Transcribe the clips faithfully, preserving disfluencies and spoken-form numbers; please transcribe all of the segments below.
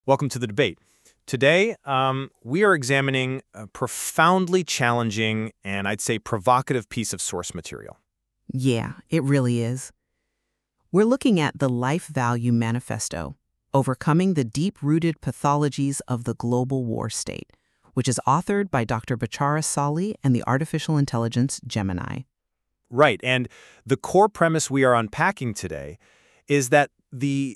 Welcome to the debate. Today, um, we are examining a profoundly challenging and I'd say provocative piece of source material. Yeah, it really is. We're looking at the Life Value Manifesto, Overcoming the Deep-Rooted Pathologies of the Global War State, which is authored by Doctor Bachara Sali and the artificial intelligence Gemini. Right, and the core premise we are unpacking today is that the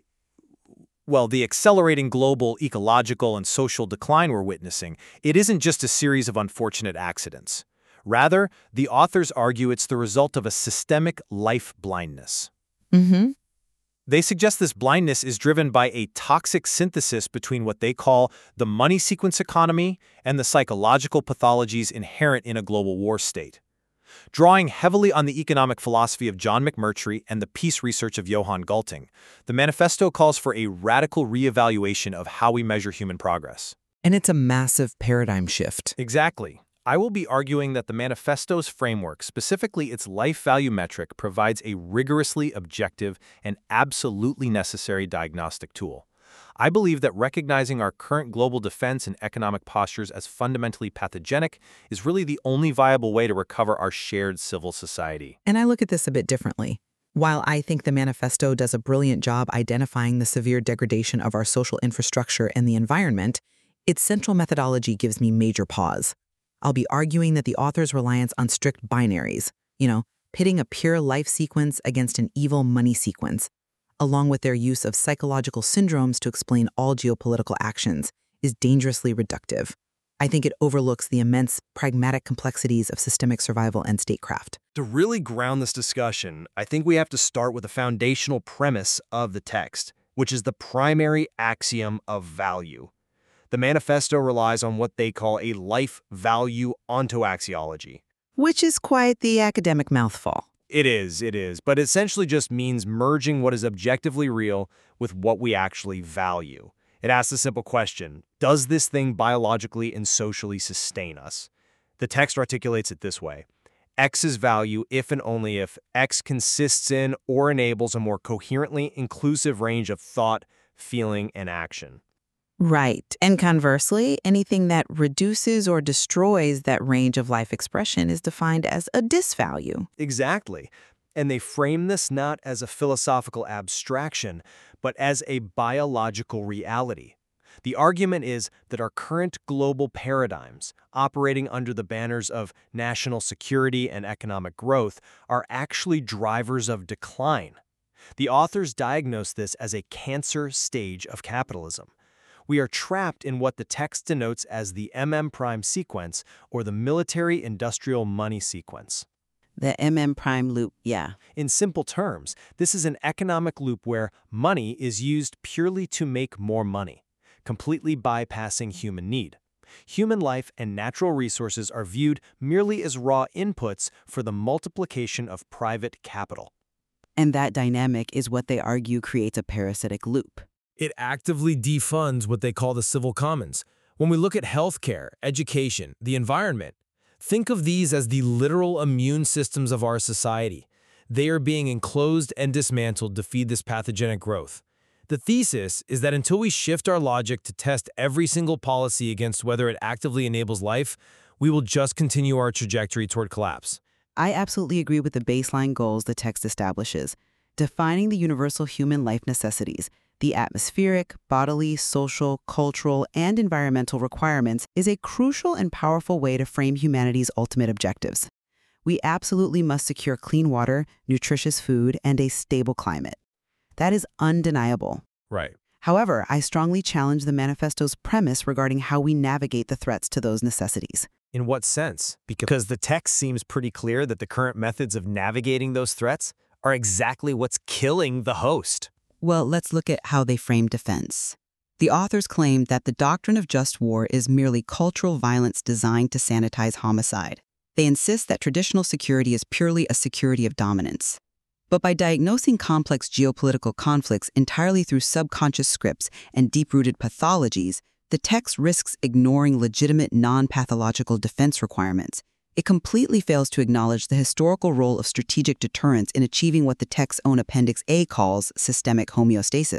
well, the accelerating global ecological and social decline we're witnessing, it isn't just a series of unfortunate accidents. Rather, the authors argue it's the result of a systemic life blindness. Mm-hmm. They suggest this blindness is driven by a toxic synthesis between what they call the money sequence economy and the psychological pathologies inherent in a global war state. Drawing heavily on the economic philosophy of John McMurtry and the peace research of Johan Galtung, the manifesto calls for a radical reevaluation of how we measure human progress. And it's a massive paradigm shift. Exactly. I will be arguing that the manifesto's framework, specifically its life value metric, provides a rigorously objective and absolutely necessary diagnostic tool. I believe that recognizing our current global defense and economic postures as fundamentally pathogenic is really the only viable way to recover our shared civil society. And I look at this a bit differently. While I think the manifesto does a brilliant job identifying the severe degradation of our social infrastructure and the environment, its central methodology gives me major pause. I'll be arguing that the author's reliance on strict binaries, you know, pitting a pure life sequence against an evil money sequence, along with their use of psychological syndromes to explain all geopolitical actions, is dangerously reductive. I think it overlooks the immense pragmatic complexities of systemic survival and statecraft. To really ground this discussion, I think we have to start with the foundational premise of the text, which is the primary axiom of value. The manifesto relies on what they call a life value ontoaxiology. Which is quite the academic mouthful. It is, it is, but it essentially just means merging what is objectively real with what we actually value. It asks a simple question: does this thing biologically and socially sustain us? The text articulates it this way: X is value if and only if X consists in or enables a more coherently inclusive range of thought, feeling, and action. Right. And conversely, anything that reduces or destroys that range of life expression is defined as a disvalue. Exactly. And they frame this not as a philosophical abstraction, but as a biological reality. The argument is that our current global paradigms, operating under the banners of national security and economic growth, are actually drivers of decline. The authors diagnose this as a cancer stage of capitalism. We are trapped in what the text denotes as the M M prime sequence, or the military-industrial money sequence. The M M prime loop, yeah. In simple terms, this is an economic loop where money is used purely to make more money, completely bypassing human need. Human life and natural resources are viewed merely as raw inputs for the multiplication of private capital. And that dynamic is what they argue creates a parasitic loop. It actively defunds what they call the civil commons. When we look at healthcare, education, the environment, think of these as the literal immune systems of our society. They are being enclosed and dismantled to feed this pathogenic growth. The thesis is that until we shift our logic to test every single policy against whether it actively enables life, we will just continue our trajectory toward collapse. I absolutely agree with the baseline goals the text establishes, defining the universal human life necessities. The atmospheric, bodily, social, cultural, and environmental requirements is a crucial and powerful way to frame humanity's ultimate objectives. We absolutely must secure clean water, nutritious food, and a stable climate. That is undeniable. Right. However, I strongly challenge the manifesto's premise regarding how we navigate the threats to those necessities. In what sense? Because the text seems pretty clear that the current methods of navigating those threats are exactly what's killing the host. Well, let's look at how they frame defense. The authors claim that the doctrine of just war is merely cultural violence designed to sanitize homicide. They insist that traditional security is purely a security of dominance. But by diagnosing complex geopolitical conflicts entirely through subconscious scripts and deep-rooted pathologies, the text risks ignoring legitimate non-pathological defense requirements. It completely fails to acknowledge the historical role of strategic deterrence in achieving what the text's own Appendix A calls systemic homeostasis.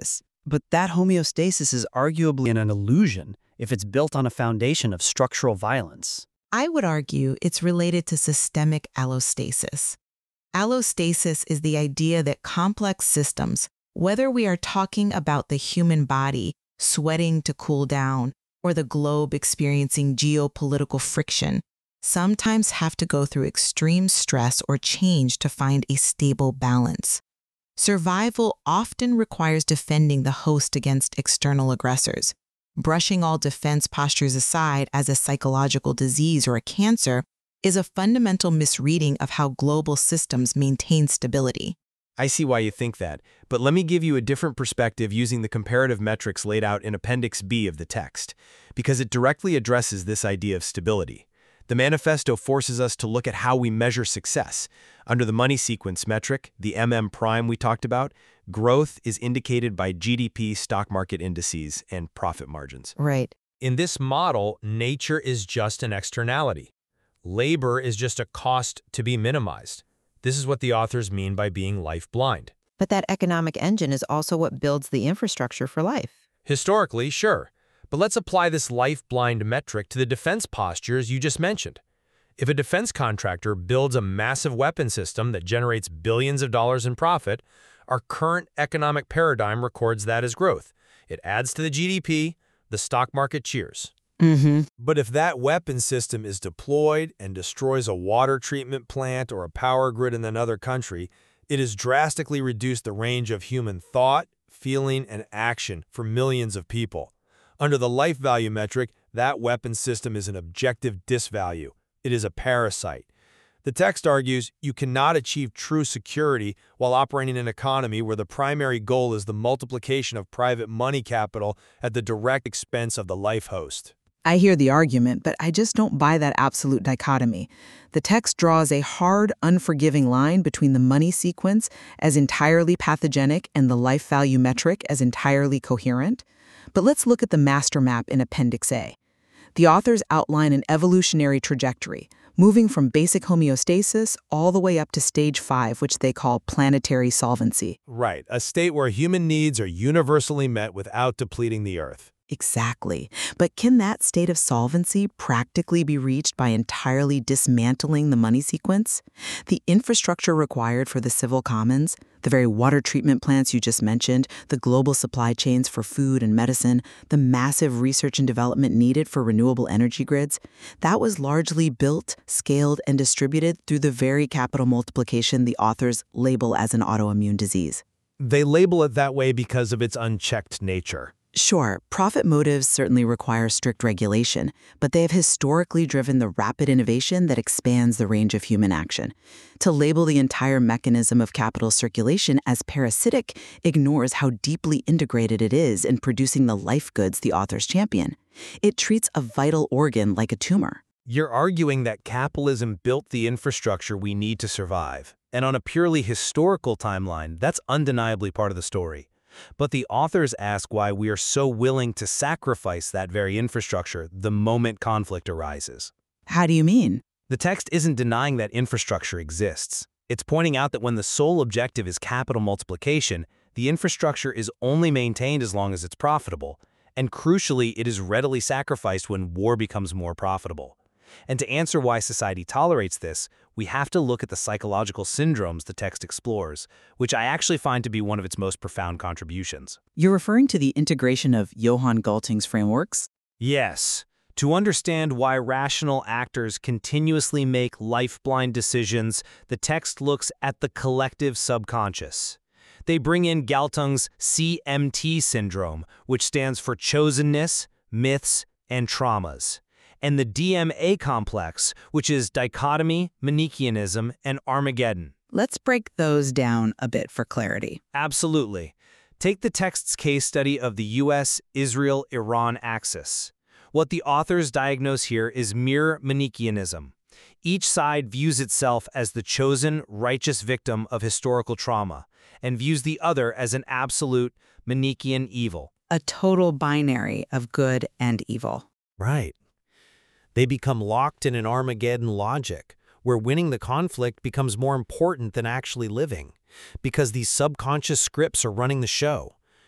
But that homeostasis is arguably an illusion if it's built on a foundation of structural violence. I would argue it's related to systemic allostasis. Allostasis is the idea that complex systems, whether we are talking about the human body sweating to cool down or the globe experiencing geopolitical friction, sometimes have to go through extreme stress or change to find a stable balance. Survival often requires defending the host against external aggressors. Brushing all defense postures aside as a psychological disease or a cancer is a fundamental misreading of how global systems maintain stability. I see why you think that, but let me give you a different perspective using the comparative metrics laid out in Appendix B of the text, because it directly addresses this idea of stability. The manifesto forces us to look at how we measure success. Under the money sequence metric, the M M prime we talked about, growth is indicated by G D P, stock market indices, and profit margins. Right. In this model, nature is just an externality. Labor is just a cost to be minimized. This is what the authors mean by being life blind. But that economic engine is also what builds the infrastructure for life. Historically, sure. But let's apply this life-blind metric to the defense postures you just mentioned. If a defense contractor builds a massive weapon system that generates billions of dollars in profit, our current economic paradigm records that as growth. It adds to the G D P, the stock market cheers. Mm-hmm. But if that weapon system is deployed and destroys a water treatment plant or a power grid in another country, it has drastically reduced the range of human thought, feeling, and action for millions of people. Under the life value metric, that weapon system is an objective disvalue. It is a parasite. The text argues you cannot achieve true security while operating an economy where the primary goal is the multiplication of private money capital at the direct expense of the life host. I hear the argument, but I just don't buy that absolute dichotomy. The text draws a hard, unforgiving line between the money sequence as entirely pathogenic and the life value metric as entirely coherent. But let's look at the master map in Appendix A. The authors outline an evolutionary trajectory, moving from basic homeostasis all the way up to stage five, which they call planetary solvency. Right, a state where human needs are universally met without depleting the Earth. Exactly. But can that state of solvency practically be reached by entirely dismantling the money sequence? The infrastructure required for the civil commons, the very water treatment plants you just mentioned, the global supply chains for food and medicine, the massive research and development needed for renewable energy grids, that was largely built, scaled, and distributed through the very capital multiplication the authors label as an autoimmune disease. They label it that way because of its unchecked nature. Sure, profit motives certainly require strict regulation, but they have historically driven the rapid innovation that expands the range of human action. To label the entire mechanism of capital circulation as parasitic ignores how deeply integrated it is in producing the life goods the authors champion. It treats a vital organ like a tumor. You're arguing that capitalism built the infrastructure we need to survive, and on a purely historical timeline, that's undeniably part of the story. But the authors ask why we are so willing to sacrifice that very infrastructure the moment conflict arises. How do you mean? The text isn't denying that infrastructure exists. It's pointing out that when the sole objective is capital multiplication, the infrastructure is only maintained as long as it's profitable, and crucially, it is readily sacrificed when war becomes more profitable. And to answer why society tolerates this, we have to look at the psychological syndromes the text explores, which I actually find to be one of its most profound contributions. You're referring to the integration of Johann Galting's frameworks? Yes. To understand why rational actors continuously make life-blind decisions, the text looks at the collective subconscious. They bring in Galtung's C M T syndrome, which stands for chosenness, myths, and traumas, and the D M A complex, which is dichotomy, Manichaeanism, and Armageddon. Let's break those down a bit for clarity. Absolutely. Take the text's case study of the U S Israel Iran axis. What the authors diagnose here is mere Manichaeanism. Each side views itself as the chosen, righteous victim of historical trauma, and views the other as an absolute Manichaean evil. A total binary of good and evil. Right. They become locked in an Armageddon logic, where winning the conflict becomes more important than actually living, because these subconscious scripts are running the show.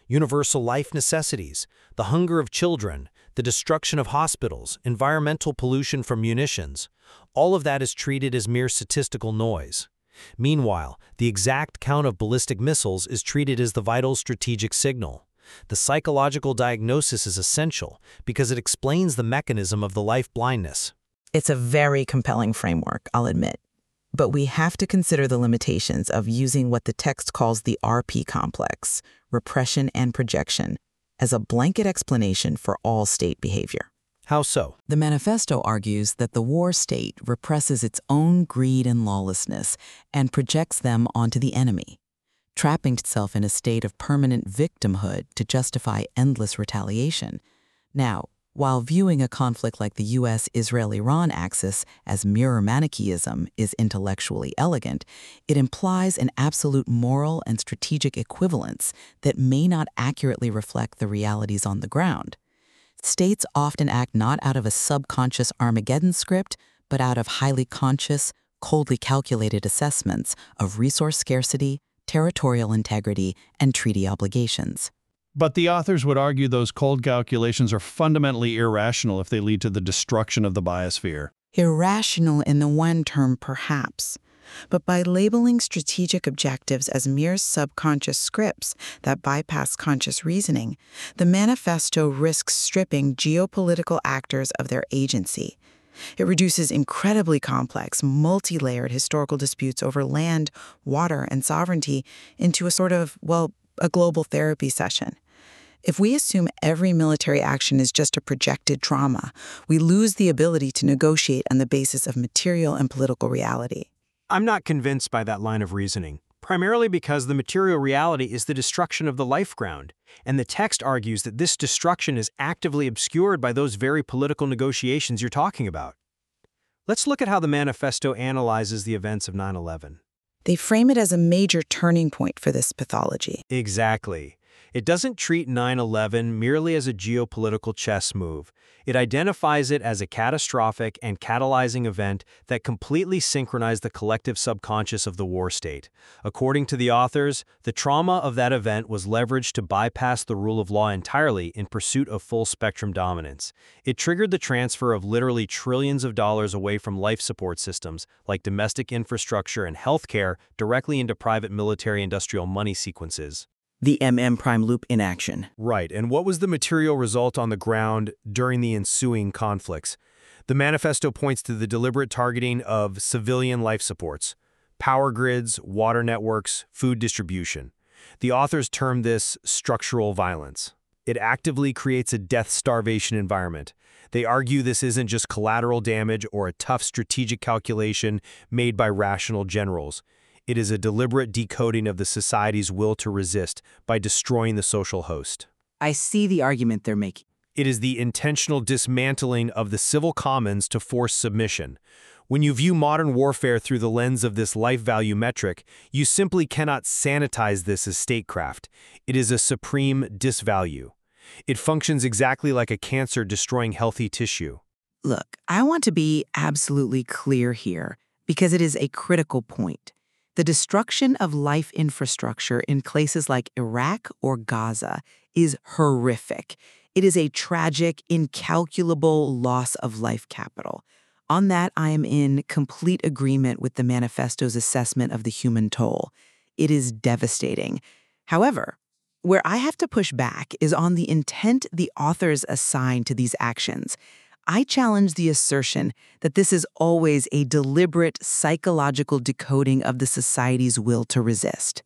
universal life necessities, the hunger of children, the destruction of hospitals, environmental pollution from munitions. All of that is treated as mere statistical noise. Meanwhile, the exact count of ballistic missiles is treated as the vital strategic signal. The psychological diagnosis is essential because it explains the mechanism of the life blindness. It's a very compelling framework, I'll admit. But we have to consider the limitations of using what the text calls the R P complex, repression and projection, as a blanket explanation for all state behavior. How so? The manifesto argues that the war state represses its own greed and lawlessness and projects them onto the enemy, trapping itself in a state of permanent victimhood to justify endless retaliation. Now, while viewing a conflict like the U S Israel Iran axis as mirror Manichaeism is intellectually elegant, it implies an absolute moral and strategic equivalence that may not accurately reflect the realities on the ground. States often act not out of a subconscious Armageddon script, but out of highly conscious, coldly calculated assessments of resource scarcity, territorial integrity, and treaty obligations. But the authors would argue those cold calculations are fundamentally irrational if they lead to the destruction of the biosphere. Irrational in the one term, perhaps. But by labeling strategic objectives as mere subconscious scripts that bypass conscious reasoning, the manifesto risks stripping geopolitical actors of their agency. It reduces incredibly complex, multi-layered historical disputes over land, water, and sovereignty into a sort of, well, a global therapy session. If we assume every military action is just a projected trauma, we lose the ability to negotiate on the basis of material and political reality. I'm not convinced by that line of reasoning, primarily because the material reality is the destruction of the life ground, and the text argues that this destruction is actively obscured by those very political negotiations you're talking about. Let's look at how the manifesto analyzes the events of nine eleven. They frame it as a major turning point for this pathology. Exactly. It doesn't treat nine eleven merely as a geopolitical chess move. It identifies it as a catastrophic and catalyzing event that completely synchronized the collective subconscious of the war state. According to the authors, the trauma of that event was leveraged to bypass the rule of law entirely in pursuit of full-spectrum dominance. It triggered the transfer of literally trillions of dollars away from life support systems, like domestic infrastructure and healthcare, directly into private military-industrial money sequences. The M M prime loop in action. Right, and what was the material result on the ground during the ensuing conflicts? The manifesto points to the deliberate targeting of civilian life supports, power grids, water networks, food distribution. The authors term this structural violence. It actively creates a death-starvation environment. They argue this isn't just collateral damage or a tough strategic calculation made by rational generals. It is a deliberate decoding of the society's will to resist by destroying the social host. I see the argument they're making. It is the intentional dismantling of the civil commons to force submission. When you view modern warfare through the lens of this life value metric, you simply cannot sanitize this as statecraft. It is a supreme disvalue. It functions exactly like a cancer destroying healthy tissue. Look, I want to be absolutely clear here because it is a critical point. The destruction of life infrastructure in places like Iraq or Gaza is horrific. It is a tragic, incalculable loss of life capital. On that, I am in complete agreement with the manifesto's assessment of the human toll. It is devastating. However, where I have to push back is on the intent the authors assign to these actions. I challenge the assertion that this is always a deliberate psychological decoding of the society's will to resist.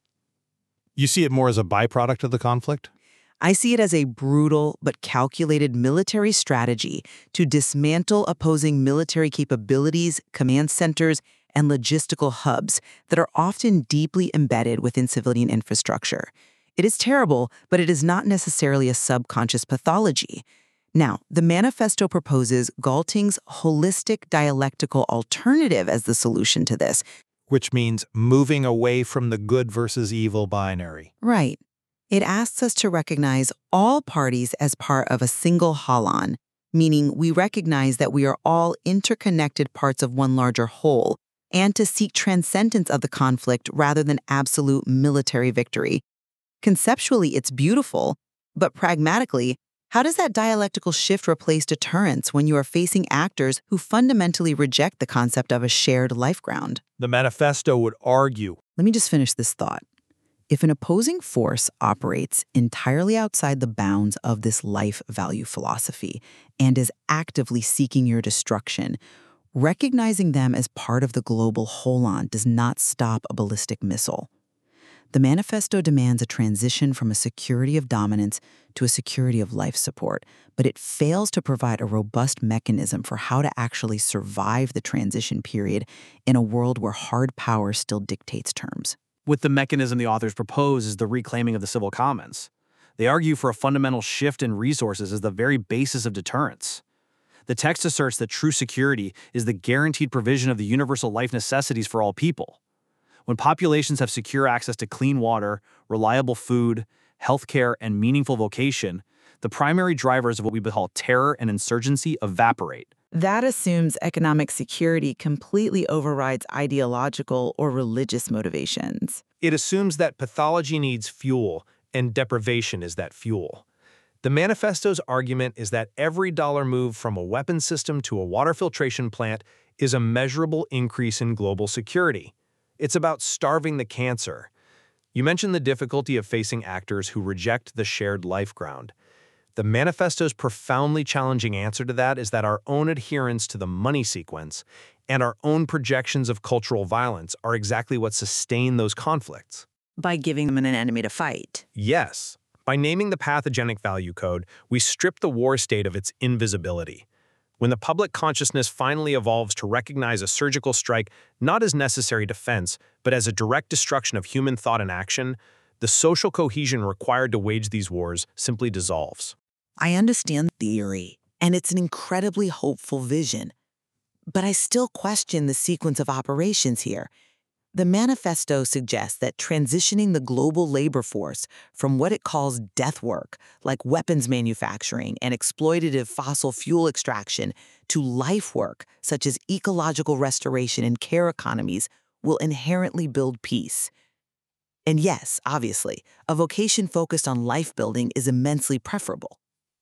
You see it more as a byproduct of the conflict? I see it as a brutal but calculated military strategy to dismantle opposing military capabilities, command centers, and logistical hubs that are often deeply embedded within civilian infrastructure. It is terrible, but it is not necessarily a subconscious pathology. Now, the manifesto proposes Galting's holistic dialectical alternative as the solution to this. Which means moving away from the good versus evil binary. Right. It asks us to recognize all parties as part of a single holon, meaning we recognize that we are all interconnected parts of one larger whole, and to seek transcendence of the conflict rather than absolute military victory. Conceptually, it's beautiful, but pragmatically, how does that dialectical shift replace deterrence when you are facing actors who fundamentally reject the concept of a shared life ground? The manifesto would argue. Let me just finish this thought. If an opposing force operates entirely outside the bounds of this life value philosophy and is actively seeking your destruction, recognizing them as part of the global holon does not stop a ballistic missile. The manifesto demands a transition from a security of dominance to a security of life support, but it fails to provide a robust mechanism for how to actually survive the transition period in a world where hard power still dictates terms. With the mechanism the authors propose is the reclaiming of the civil commons. They argue for a fundamental shift in resources as the very basis of deterrence. The text asserts that true security is the guaranteed provision of the universal life necessities for all people. When populations have secure access to clean water, reliable food, healthcare, and meaningful vocation, the primary drivers of what we call terror and insurgency evaporate. That assumes economic security completely overrides ideological or religious motivations. It assumes that pathology needs fuel, and deprivation is that fuel. The manifesto's argument is that every dollar moved from a weapons system to a water filtration plant is a measurable increase in global security. It's about starving the cancer. You mentioned the difficulty of facing actors who reject the shared life ground. The manifesto's profoundly challenging answer to that is that our own adherence to the money sequence and our own projections of cultural violence are exactly what sustain those conflicts. By giving them an enemy to fight. Yes. By naming the pathogenic value code, we strip the war state of its invisibility. When the public consciousness finally evolves to recognize a surgical strike not as necessary defense, but as a direct destruction of human thought and action, the social cohesion required to wage these wars simply dissolves. I understand theory, and it's an incredibly hopeful vision. But I still question the sequence of operations here. The manifesto suggests that transitioning the global labor force from what it calls death work, like weapons manufacturing and exploitative fossil fuel extraction, to life work, such as ecological restoration and care economies, will inherently build peace. And yes, obviously, a vocation focused on life building is immensely preferable.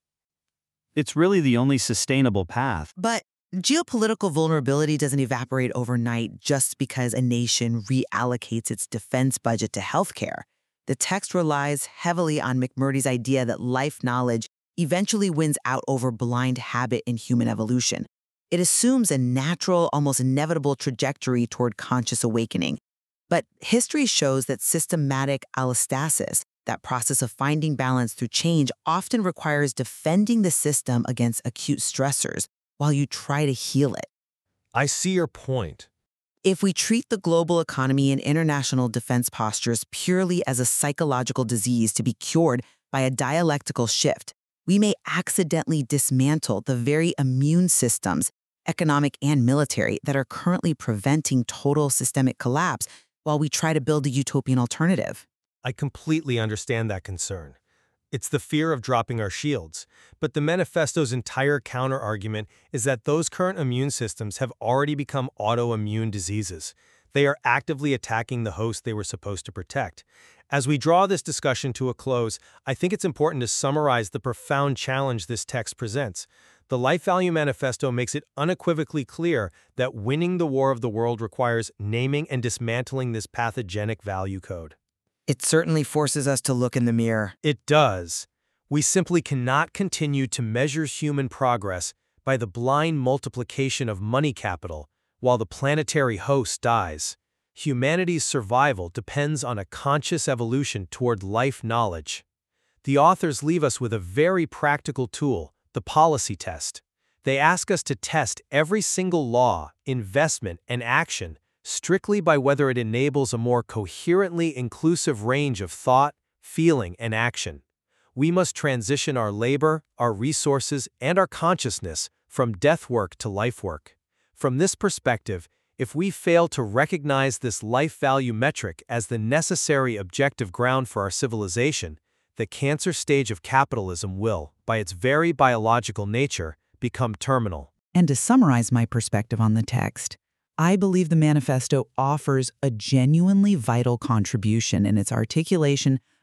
It's really the only sustainable path. But geopolitical vulnerability doesn't evaporate overnight just because a nation reallocates its defense budget to healthcare. The text relies heavily on McMurdy's idea that life knowledge eventually wins out over blind habit in human evolution. It assumes a natural, almost inevitable trajectory toward conscious awakening. But history shows that systematic allostasis, that process of finding balance through change, often requires defending the system against acute stressors while you try to heal it. I see your point. If we treat the global economy and international defense postures purely as a psychological disease to be cured by a dialectical shift, we may accidentally dismantle the very immune systems, economic and military, that are currently preventing total systemic collapse while we try to build a utopian alternative. I completely understand that concern. It's the fear of dropping our shields, but the manifesto's entire counter-argument is that those current immune systems have already become autoimmune diseases. They are actively attacking the host they were supposed to protect. As we draw this discussion to a close, I think it's important to summarize the profound challenge this text presents. The Life Value Manifesto makes it unequivocally clear that winning the war of the world requires naming and dismantling this pathogenic value code. It certainly forces us to look in the mirror. It does. We simply cannot continue to measure human progress by the blind multiplication of money capital while the planetary host dies. Humanity's survival depends on a conscious evolution toward life knowledge. The authors leave us with a very practical tool, the policy test. They ask us to test every single law, investment, and action strictly by whether it enables a more coherently inclusive range of thought, feeling, and action. We must transition our labor, our resources, and our consciousness from death work to life work. From this perspective, if we fail to recognize this life value metric as the necessary objective ground for our civilization, the cancer stage of capitalism will, by its very biological nature, become terminal. And to summarize my perspective on the text, I believe the manifesto offers a genuinely vital contribution in its articulation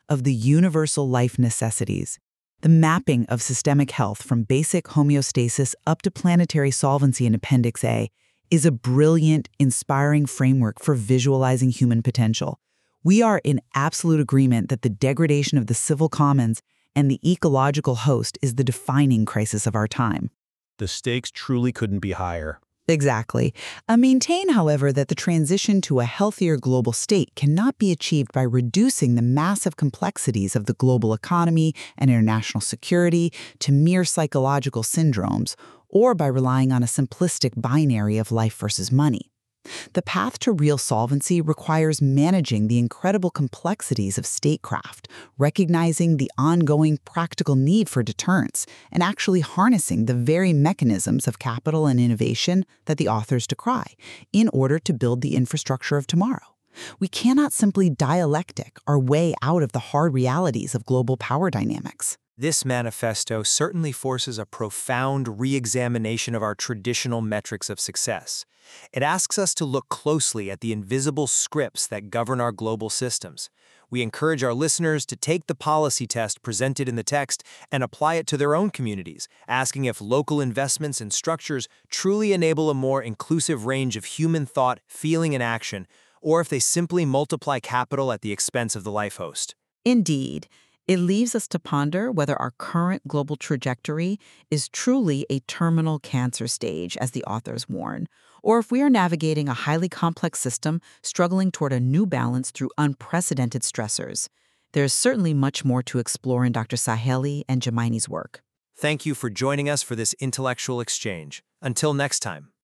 of the universal life necessities. The mapping of systemic health from basic homeostasis up to planetary solvency in Appendix A is a brilliant, inspiring framework for visualizing human potential. We are in absolute agreement that the degradation of the civil commons and the ecological host is the defining crisis of our time. The stakes truly couldn't be higher. Exactly. I maintain, however, that the transition to a healthier global state cannot be achieved by reducing the massive complexities of the global economy and international security to mere psychological syndromes, or by relying on a simplistic binary of life versus money. The path to real solvency requires managing the incredible complexities of statecraft, recognizing the ongoing practical need for deterrence, and actually harnessing the very mechanisms of capital and innovation that the authors decry in order to build the infrastructure of tomorrow. We cannot simply dialectic our way out of the hard realities of global power dynamics. This manifesto certainly forces a profound re-examination of our traditional metrics of success. It asks us to look closely at the invisible scripts that govern our global systems. We encourage our listeners to take the policy test presented in the text and apply it to their own communities, asking if local investments and structures truly enable a more inclusive range of human thought, feeling, and action, or if they simply multiply capital at the expense of the life host. Indeed. It leaves us to ponder whether our current global trajectory is truly a terminal cancer stage, as the authors warn, or if we are navigating a highly complex system struggling toward a new balance through unprecedented stressors. There is certainly much more to explore in Doctor Saheli and Gemaini's work. Thank you for joining us for this intellectual exchange. Until next time.